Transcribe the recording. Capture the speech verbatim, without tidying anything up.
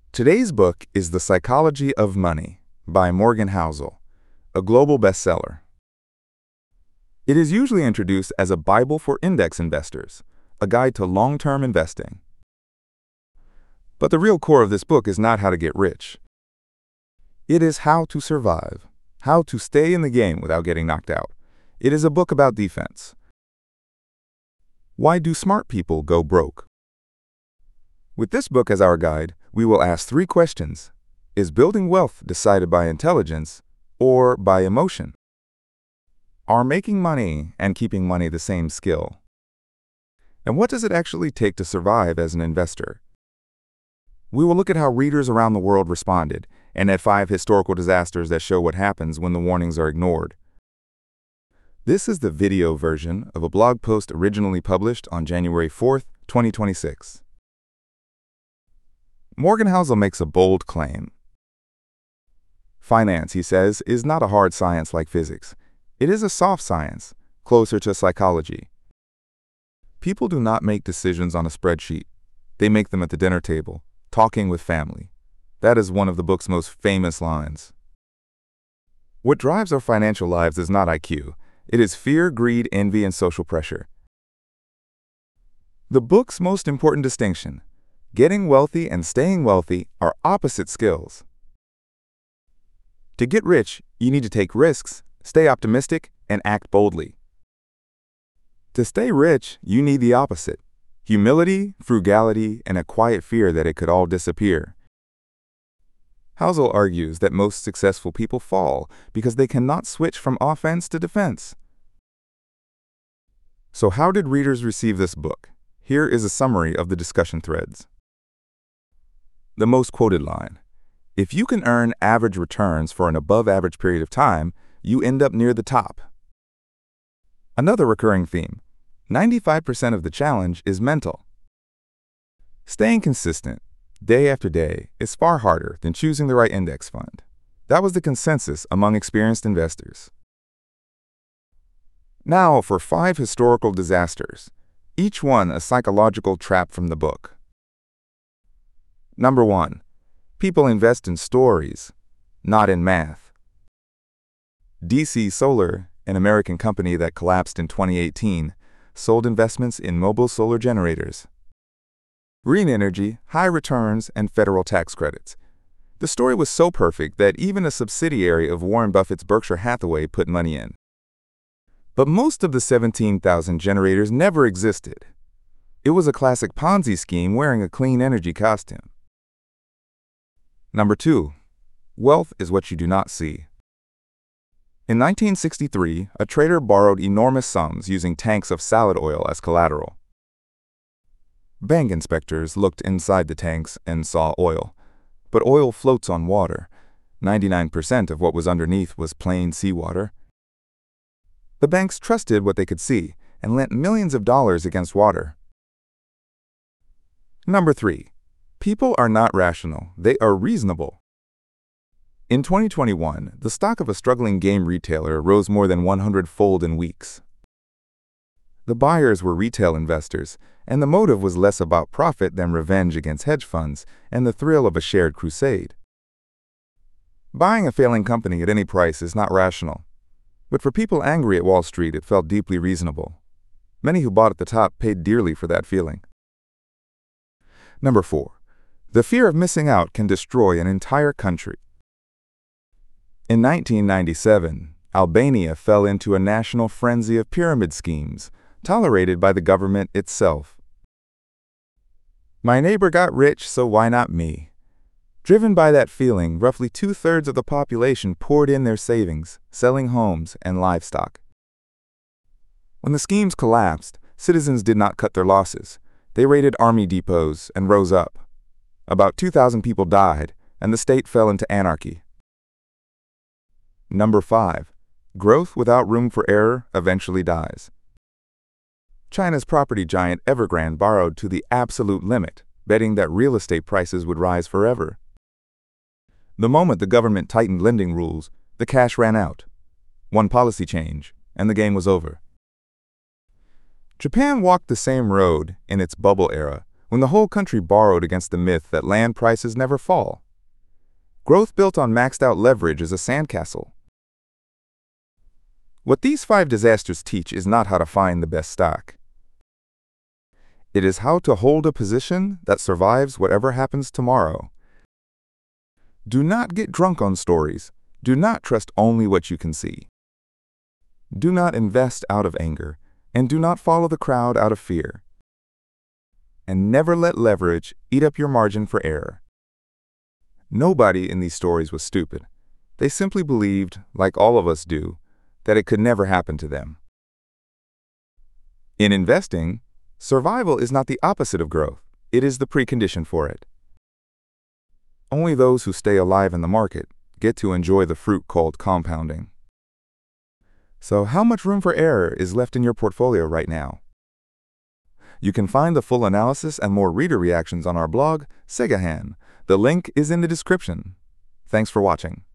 Today's book is The Psychology of Money by Morgan Housel, a global bestseller. It is usually introduced as a Bible for index investors, a guide to long-term investing. But the real core of this book is not how to get rich. It is how to survive, how to stay in the game without getting knocked out. It is a book about defense. Why do smart people go broke? With this book as our guide, we will ask three questions. Is building wealth decided by intelligence or by emotion? Are making money and keeping money the same skill? And what does it actually take to survive as an investor? We will look at how readers around the world responded and at five historical disasters that show what happens when the warnings are ignored. This is the video version of a blog post originally published on January fourth, twenty twenty-six. Morgan Housel makes a bold claim. Finance, he says, is not a hard science like physics. It is a soft science, closer to psychology. People do not make decisions on a spreadsheet. They make them at the dinner table, talking with family. That is one of the book's most famous lines. What drives our financial lives is not I Q. It is fear, greed, envy, and social pressure. The book's most important distinction: getting wealthy and staying wealthy are opposite skills. To get rich, you need to take risks, stay optimistic, and act boldly. To stay rich, you need the opposite: humility, frugality, and a quiet fear that it could all disappear. Housel argues that most successful people fall because they cannot switch from offense to defense. So how did readers receive this book? Here is a summary of the discussion threads. The most quoted line: if you can earn average returns for an above-average period of time, you end up near the top. Another recurring theme: ninety-five percent of the challenge is mental. Staying consistent, day after day, is far harder than choosing the right index fund. That was the consensus among experienced investors. Now for five historical disasters, each one a psychological trap from the book. Number one, people invest in stories, not in math. D C Solar, an American company that collapsed in twenty eighteen, sold investments in mobile solar generators. Green energy, high returns, and federal tax credits. The story was so perfect that even a subsidiary of Warren Buffett's Berkshire Hathaway put money in. But most of the seventeen thousand generators never existed. It was a classic Ponzi scheme wearing a clean energy costume. Number two, wealth is what you do not see. In nineteen sixty-three, a trader borrowed enormous sums using tanks of salad oil as collateral. Bank inspectors looked inside the tanks and saw oil. But oil floats on water. ninety-nine percent of what was underneath was plain seawater. The banks trusted what they could see and lent millions of dollars against water. Number three, people are not rational, they are reasonable. In twenty twenty-one, the stock of a struggling game retailer rose more than one hundred fold in weeks. The buyers were retail investors, and the motive was less about profit than revenge against hedge funds and the thrill of a shared crusade. Buying a failing company at any price is not rational, but for people angry at Wall Street, it felt deeply reasonable. Many who bought at the top paid dearly for that feeling. Number four, the fear of missing out can destroy an entire country. In nineteen ninety-seven, Albania fell into a national frenzy of pyramid schemes, tolerated by the government itself. My neighbor got rich, so why not me? Driven by that feeling, roughly two-thirds of the population poured in their savings, selling homes and livestock. When the schemes collapsed, citizens did not cut their losses. They raided army depots and rose up. About two thousand people died, and the state fell into anarchy. Number five, growth without room for error eventually dies. China's property giant Evergrande borrowed to the absolute limit, betting that real estate prices would rise forever. The moment the government tightened lending rules, the cash ran out. One policy change, and the game was over. Japan walked the same road in its bubble era, when the whole country borrowed against the myth that land prices never fall. Growth built on maxed-out leverage is a sandcastle. What these five disasters teach is not how to find the best stock. It is how to hold a position that survives whatever happens tomorrow. Do not get drunk on stories. Do not trust only what you can see. Do not invest out of anger, and do not follow the crowd out of fear. And never let leverage eat up your margin for error. Nobody in these stories was stupid. They simply believed, like all of us do, that it could never happen to them. In investing, survival is not the opposite of growth. It is the precondition for it. Only those who stay alive in the market get to enjoy the fruit called compounding. So how much room for error is left in your portfolio right now? You can find the full analysis and more reader reactions on our blog, Segahan. The link is in the description. Thanks for watching.